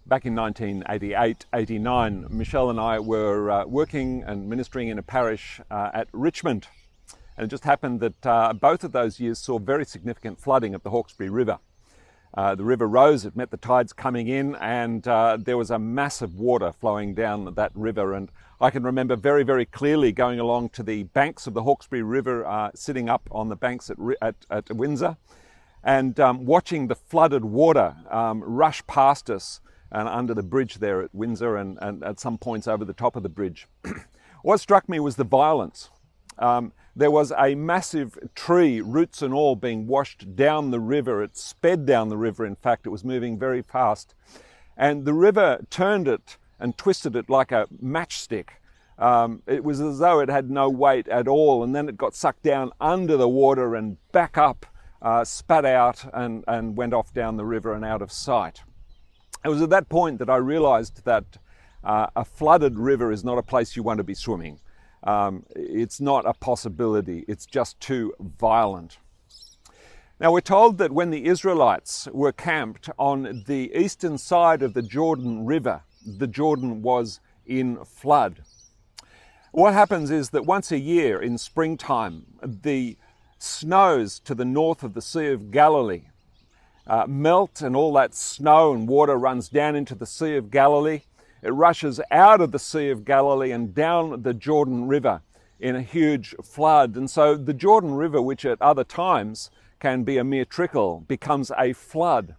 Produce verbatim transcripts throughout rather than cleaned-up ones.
Back in nineteen eighty-eight eighty-nine, Michelle and I were uh, working and ministering in a parish uh, at Richmond. And it just happened that uh, both of those years saw very significant flooding at the Hawkesbury River. Uh, the river rose, it met the tides coming in, and uh, there was a massive water flowing down that river. And I can remember very, very clearly going along to the banks of the Hawkesbury River, uh, sitting up on the banks at, at, at Windsor, and um, watching the flooded water um, rush past us and under the bridge there at Windsor, and, and at some points over the top of the bridge. What struck me was the violence. Um, there was a massive tree, roots and all, being washed down the river. It sped down the river, in fact. It was moving very fast. And the river turned it and twisted it like a matchstick. Um, it was as though it had no weight at all, and then it got sucked down under the water and back up, uh, spat out, and, and went off down the river and out of sight. It was at that point that I realized that uh, a flooded river is not a place you want to be swimming. Um, it's not a possibility. It's just too violent. Now, we're told that when the Israelites were camped on the eastern side of the Jordan River, the Jordan was in flood. What happens is that once a year in springtime, the snows to the north of the Sea of Galilee Uh, melt, and all that snow and water runs down into the Sea of Galilee. It rushes out of the Sea of Galilee and down the Jordan River in a huge flood. And so the Jordan River, which at other times can be a mere trickle, becomes a flood.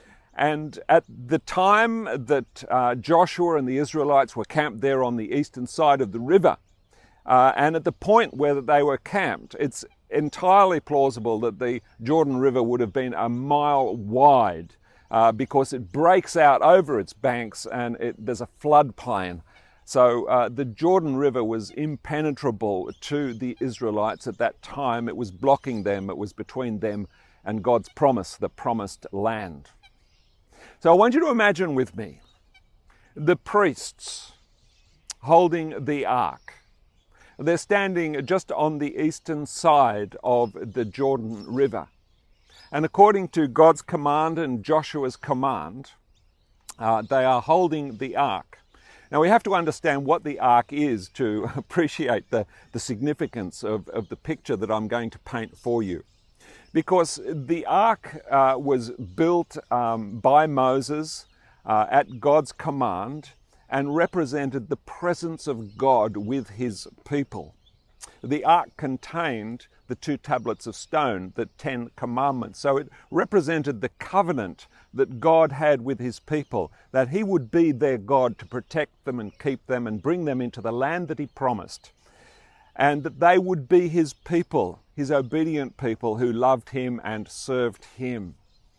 And at the time that uh, Joshua and the Israelites were camped there on the eastern side of the river, uh, and at the point where they were camped, it's entirely plausible that the Jordan River would have been a mile wide uh, because it breaks out over its banks, and it, there's a floodplain. So uh, the Jordan River was impenetrable to the Israelites at that time. It was blocking them. It was between them and God's promise, the promised land. So I want you to imagine with me the priests holding the ark. They're standing just on the eastern side of the Jordan River. And according to God's command and Joshua's command, uh, they are holding the ark. Now, we have to understand what the ark is to appreciate the, the significance of, of the picture that I'm going to paint for you. Because the ark uh, was built um, by Moses uh, at God's command, and represented the presence of God with his people. The ark contained the two tablets of stone, the Ten Commandments. So it represented the covenant that God had with his people, that he would be their God to protect them and keep them and bring them into the land that he promised, and that they would be his people, his obedient people who loved him and served him.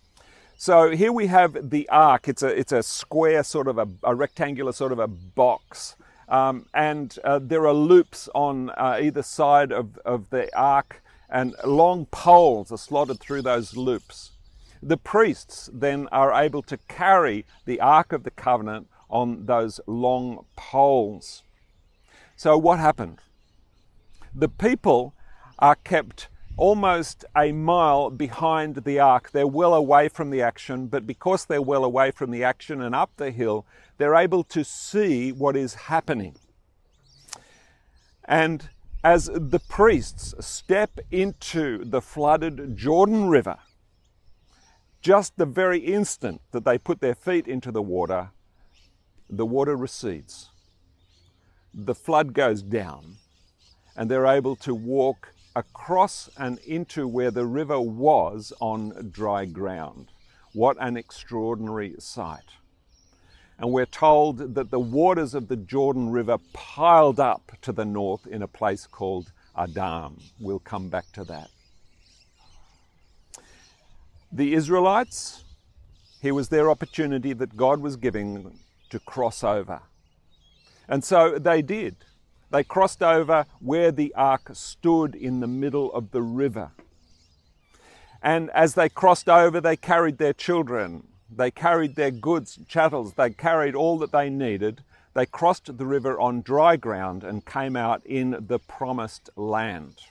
So here we have the ark. It's a, it's a square, sort of a, a rectangular sort of a box. Um, and uh, there are loops on uh, either side of, of the ark, and long poles are slotted through those loops. The priests then are able to carry the Ark of the Covenant on those long poles. So what happened? The people are kept almost a mile behind the ark. They're well away from the action, but because they're well away from the action and up the hill, they're able to see what is happening. And as the priests step into the flooded Jordan River, just the very instant that they put their feet into the water, the water recedes. The flood goes down, and they're able to walk across and into where the river was on dry ground. What an extraordinary sight. And we're told that the waters of the Jordan River piled up to the north in a place called Adam. We'll come back to that. The Israelites, here was their opportunity that God was giving them to cross over. And so they did. They crossed over where the ark stood in the middle of the river. And as they crossed over, they carried their children. They carried their goods, chattels. They carried all that they needed. They crossed the river on dry ground and came out in the promised land.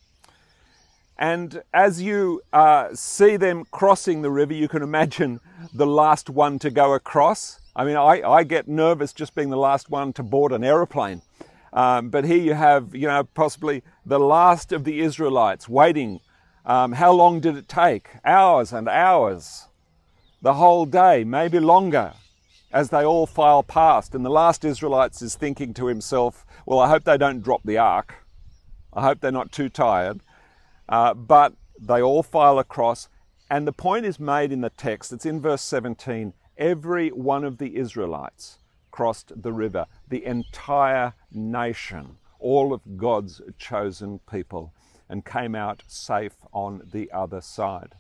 And as you uh, see them crossing the river, you can imagine the last one to go across. I mean, I, I get nervous just being the last one to board an aeroplane. Um, but here you have, you know, possibly the last of the Israelites waiting. Um, how long did it take? Hours and hours. The whole day, maybe longer, as they all file past. And the last Israelites is thinking to himself, well, I hope they don't drop the ark. I hope they're not too tired. Uh, but they all file across. And the point is made in the text. It's in verse seventeen. Every one of the Israelites crossed the river, the entire nation, all of God's chosen people, and came out safe on the other side.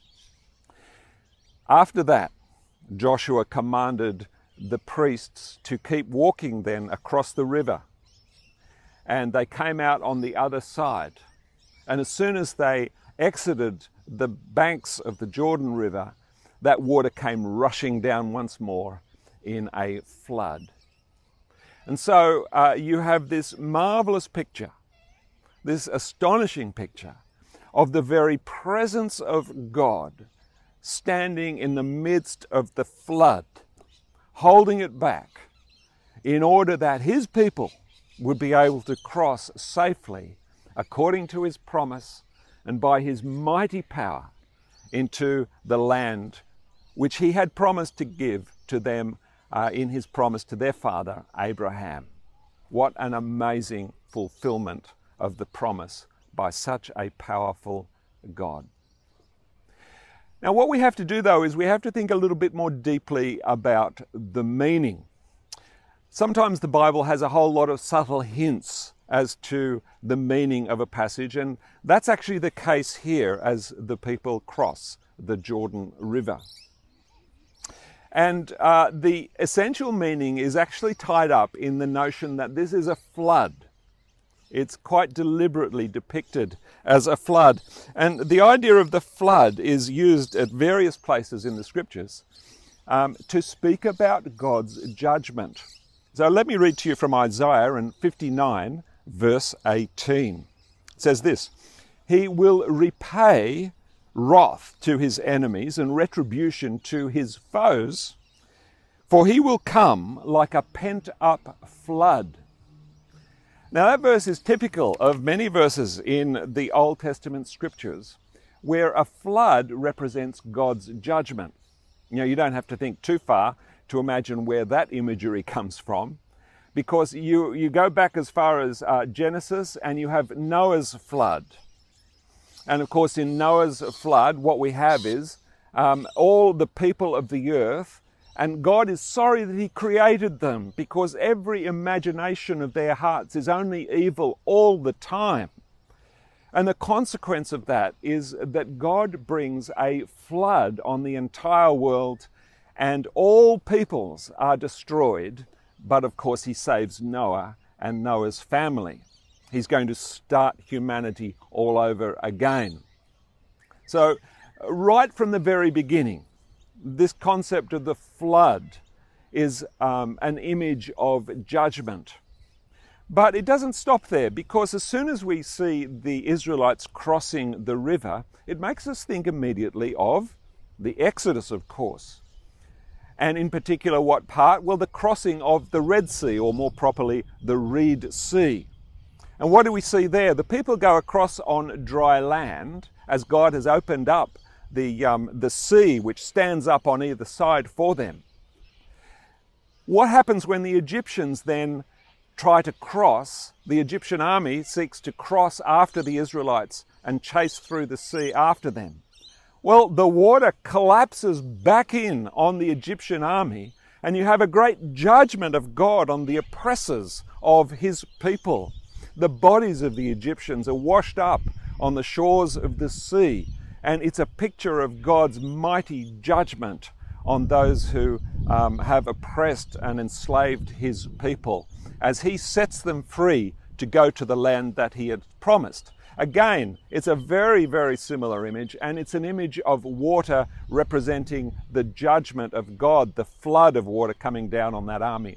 After that, Joshua commanded the priests to keep walking then across the river, and they came out on the other side. And as soon as they exited the banks of the Jordan River, that water came rushing down once more in a flood. And so uh, you have this marvelous picture, this astonishing picture of the very presence of God standing in the midst of the flood, holding it back in order that his people would be able to cross safely according to his promise and by his mighty power into the land which he had promised to give to them uh, in his promise to their father, Abraham. What an amazing fulfillment of the promise by such a powerful God. Now, what we have to do, though, is we have to think a little bit more deeply about the meaning. Sometimes the Bible has a whole lot of subtle hints as to the meaning of a passage, and that's actually the case here as the people cross the Jordan River. And uh, the essential meaning is actually tied up in the notion that this is a flood. It's quite deliberately depicted as a flood. And the idea of the flood is used at various places in the scriptures um, to speak about God's judgment. So let me read to you from Isaiah in fifty-nine, verse eighteen. It says this, "He will repay wrath to his enemies and retribution to his foes, for he will come like a pent-up flood." Now that verse is typical of many verses in the Old Testament scriptures where a flood represents God's judgment. You know, you don't have to think too far to imagine where that imagery comes from, because you, you go back as far as uh, Genesis and you have Noah's flood. And of course, in Noah's flood, what we have is um, all the people of the earth, and God is sorry that he created them because every imagination of their hearts is only evil all the time. And the consequence of that is that God brings a flood on the entire world and all peoples are destroyed. But of course, he saves Noah and Noah's family. He's going to start humanity all over again. So right from the very beginning, this concept of the flood is um, an image of judgment. But it doesn't stop there, because as soon as we see the Israelites crossing the river, it makes us think immediately of the Exodus, of course. And in particular, what part? Well, the crossing of the Red Sea, or more properly, the Reed Sea. And what do we see there? The people go across on dry land as God has opened up the, um, the sea which stands up on either side for them. What happens when the Egyptians then try to cross? The Egyptian army seeks to cross after the Israelites and chase through the sea after them. Well, the water collapses back in on the Egyptian army, and you have a great judgment of God on the oppressors of his people. The bodies of the Egyptians are washed up on the shores of the sea, and it's a picture of God's mighty judgment on those who um, have oppressed and enslaved his people, as he sets them free to go to the land that he had promised. Again, it's a very, very similar image, and it's an image of water representing the judgment of God, the flood of water coming down on that army.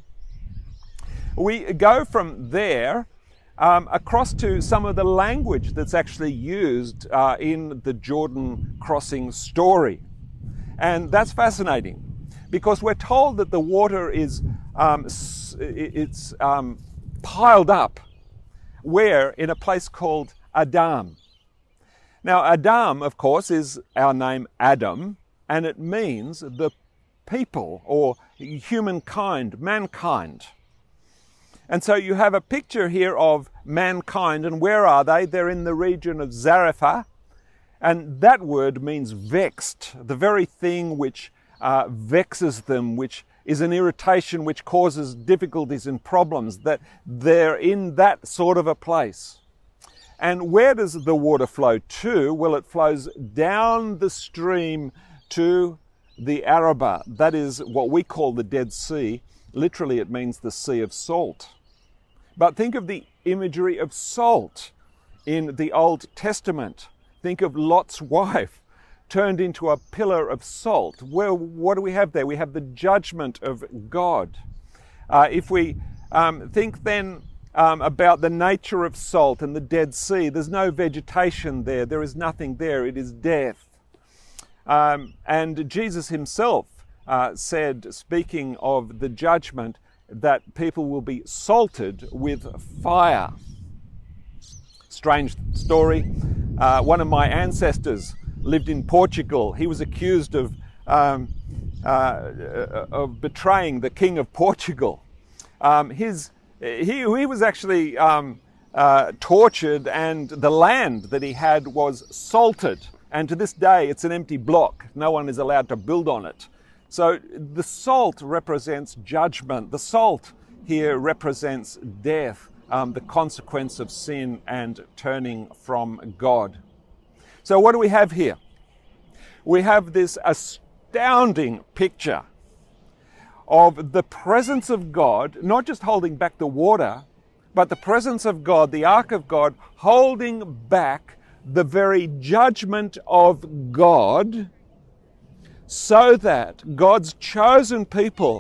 We go from there um, across to some of the language that's actually used uh, in the Jordan crossing story. And that's fascinating because we're told that the water is um, it's um, piled up where? In a place called Adam. Now, Adam, of course, is our name Adam, and it means the people or humankind, mankind. And so you have a picture here of mankind, and where are they? They're in the region of Zarephath, and that word means vexed, the very thing which uh, vexes them, which is an irritation which causes difficulties and problems, that they're in that sort of a place. And where does the water flow to? Well, it flows down the stream to the Arabah. That is what we call the Dead Sea. Literally, it means the Sea of Salt. But think of the imagery of salt in the Old Testament. Think of Lot's wife turned into a pillar of salt. Well, what do we have there? We have the judgment of God. Uh, if we um, think then Um, about the nature of salt and the Dead Sea. There's no vegetation there. There is nothing there. It is death. Um, and Jesus himself uh, said, speaking of the judgment, that people will be salted with fire. Strange story. Uh, one of my ancestors lived in Portugal. He was accused of, um, uh, of betraying the King of Portugal. Um, his He, he was actually um, uh, tortured, and the land that he had was salted. And to this day, it's an empty block. No one is allowed to build on it. So the salt represents judgment. The salt here represents death, um, the consequence of sin and turning from God. So what do we have here? We have this astounding picture of the presence of God, not just holding back the water, but the presence of God, the ark of God, holding back the very judgment of God, so that God's chosen people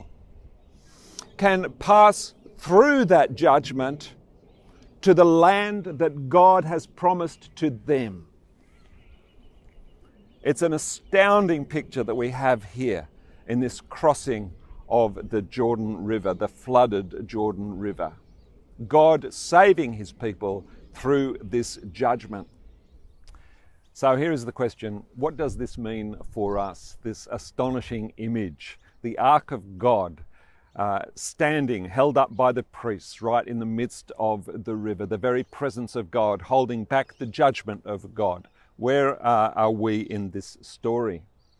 can pass through that judgment to the land that God has promised to them. It's an astounding picture that we have here in this crossing of the Jordan River, the flooded Jordan River. God saving his people through this judgment. So here is the question, what does this mean for us, this astonishing image, the Ark of God uh, standing, held up by the priests right in the midst of the river, the very presence of God, holding back the judgment of God. Where uh, are we in this story?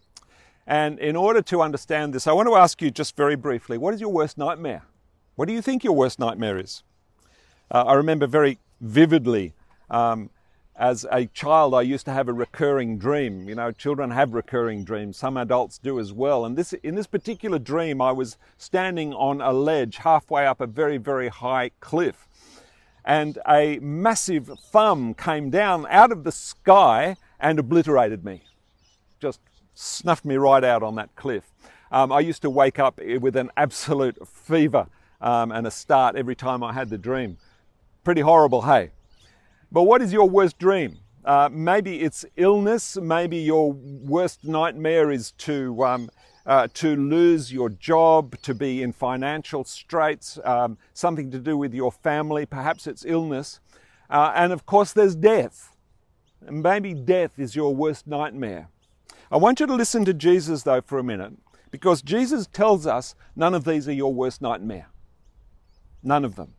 And in order to understand this, I want to ask you just very briefly, what is your worst nightmare? What do you think your worst nightmare is? Uh, I remember very vividly, um, as a child, I used to have a recurring dream. You know, children have recurring dreams. Some adults do as well. And this, in this particular dream, I was standing on a ledge halfway up a very, very high cliff. And a massive thumb came down out of the sky and obliterated me. Just snuffed me right out on that cliff. Um, I used to wake up with an absolute fever um, and a start every time I had the dream. Pretty horrible, hey? But what is your worst dream? Uh, maybe it's illness. Maybe your worst nightmare is to um, uh, to lose your job, to be in financial straits, um, something to do with your family. Perhaps it's illness. Uh, and of course, there's death. And maybe death is your worst nightmare. I want you to listen to Jesus, though, for a minute, because Jesus tells us none of these are your worst nightmare. None of them.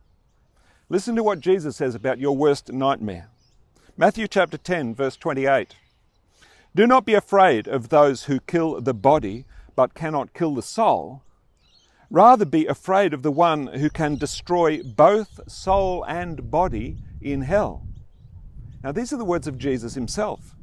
Listen to what Jesus says about your worst nightmare. Matthew chapter ten, verse twenty-eight. Do not be afraid of those who kill the body, but cannot kill the soul. Rather be afraid of the one who can destroy both soul and body in hell. Now, these are the words of Jesus himself.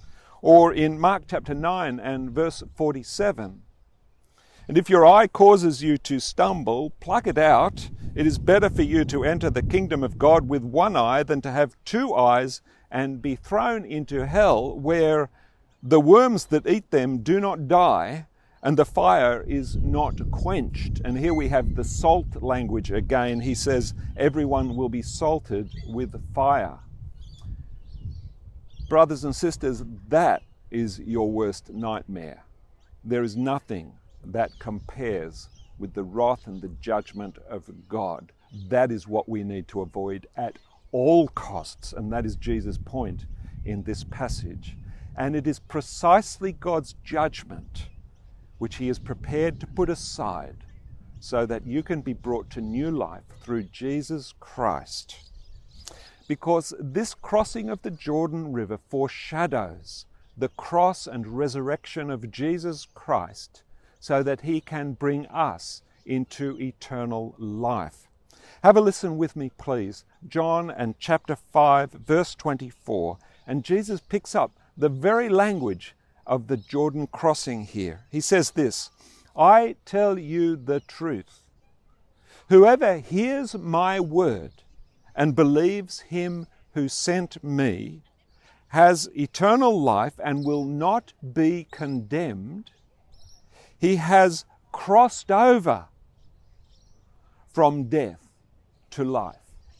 Or in Mark chapter nine and verse forty-seven. And if your eye causes you to stumble, pluck it out. It is better for you to enter the kingdom of God with one eye than to have two eyes and be thrown into hell, where the worms that eat them do not die and the fire is not quenched. And here we have the salt language again. He says, everyone will be salted with fire. Brothers and sisters, that is your worst nightmare. There is nothing that compares with the wrath and the judgment of God. That is what we need to avoid at all costs, and that is Jesus' point in this passage. And it is precisely God's judgment which he is prepared to put aside so that you can be brought to new life through Jesus Christ. Because this crossing of the Jordan River foreshadows the cross and resurrection of Jesus Christ so that he can bring us into eternal life. Have a listen with me, please. John and chapter five, verse twenty-four. And Jesus picks up the very language of the Jordan crossing here. He says this, "I tell you the truth. Whoever hears my word and believes him who sent me has eternal life and will not be condemned. He has crossed over from death to life."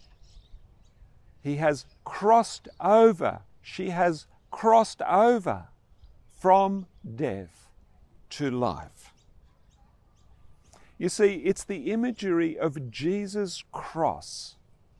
He has crossed over. She has crossed over from death to life. You see, it's the imagery of Jesus' cross,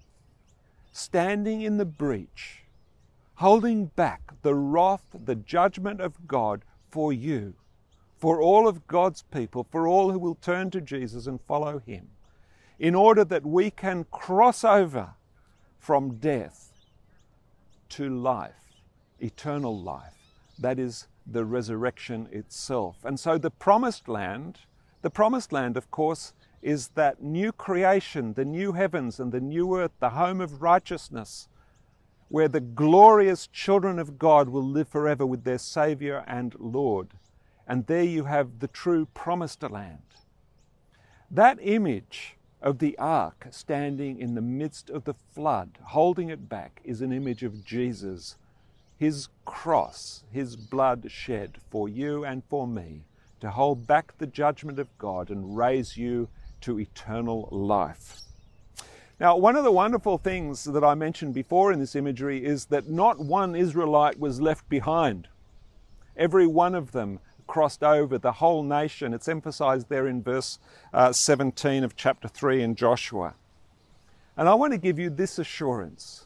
standing in the breach, holding back the wrath, the judgment of God for you, for all of God's people, for all who will turn to Jesus and follow him, in order that we can cross over from death to life, eternal life. That is the resurrection itself. And so the promised land, the promised land, of course, is that new creation, the new heavens and the new earth, the home of righteousness, where the glorious children of God will live forever with their Savior and Lord. And there you have the true promised land. That image of the ark standing in the midst of the flood, holding it back, is an image of Jesus, his cross, his blood shed for you and for me, to hold back the judgment of God and raise you to eternal life. Now, one of the wonderful things that I mentioned before in this imagery is that not one Israelite was left behind. Every one of them crossed over, the whole nation. It's emphasized there in verse uh, seventeen of chapter three in Joshua. And I want to give you this assurance.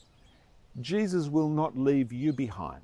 Jesus will not leave you behind.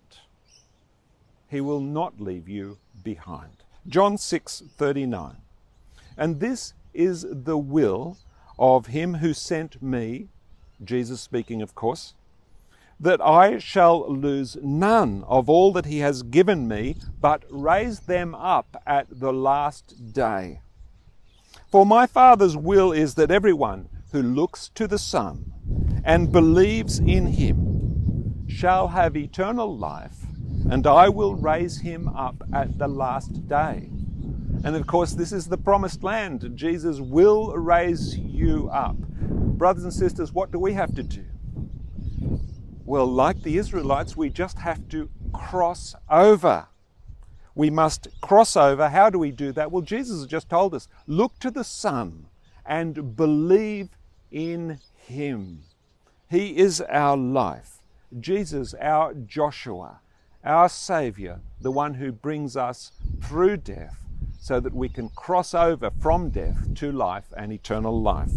He will not leave you behind. John six thirty-nine. And this is the will of him who sent me, Jesus speaking, of course, that I shall lose none of all that he has given me, but raise them up at the last day. For my Father's will is that everyone who looks to the Son and believes in him shall have eternal life, and I will raise him up at the last day. And of course, this is the promised land. Jesus will raise you up. Brothers and sisters, what do we have to do? Well, like the Israelites, we just have to cross over. We must cross over. How do we do that? Well, Jesus has just told us, look to the Son and believe in him. He is our life. Jesus, our Joshua, our Savior, the one who brings us through death so that we can cross over from death to life and eternal life.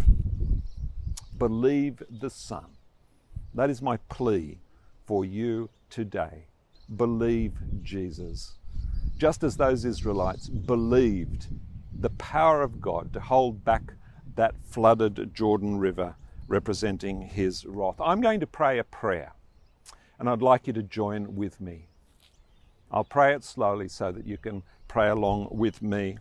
Believe the Son. That is my plea for you today. Believe Jesus. Just as those Israelites believed the power of God to hold back that flooded Jordan River representing his wrath. I'm going to pray a prayer, and I'd like you to join with me. I'll pray it slowly so that you can pray along with me.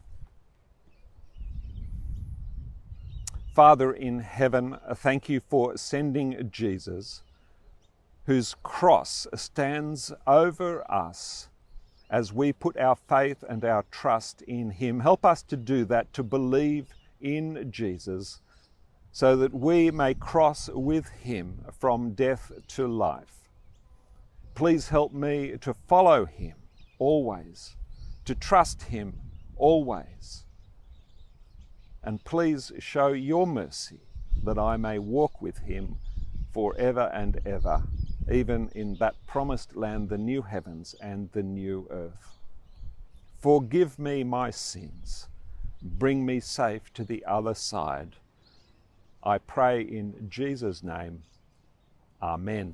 Father in heaven, thank you for sending Jesus, whose cross stands over us as we put our faith and our trust in him. Help us to do that, to believe in Jesus, so that we may cross with him from death to life. Please help me to follow him always, to trust him always. And please show your mercy that I may walk with him forever and ever, even in that promised land, the new heavens and the new earth. Forgive me my sins. Bring me safe to the other side. I pray in Jesus' name. Amen.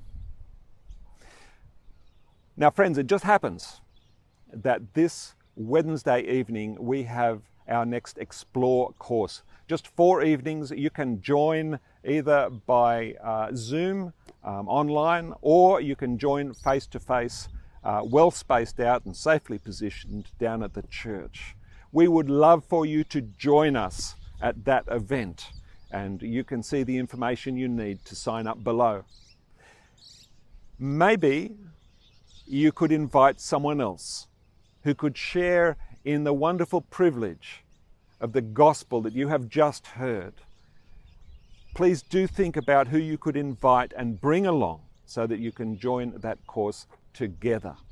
Now, friends, it just happens that this Wednesday evening we have our next Explore course. Just four evenings. You can join either by uh, Zoom um, online, or you can join face-to-face, uh, well spaced out and safely positioned down at the church. We would love for you to join us at that event, and you can see the information you need to sign up below. Maybe you could invite someone else who could share in the wonderful privilege of the gospel that you have just heard. Please do think about who you could invite and bring along so that you can join that course together.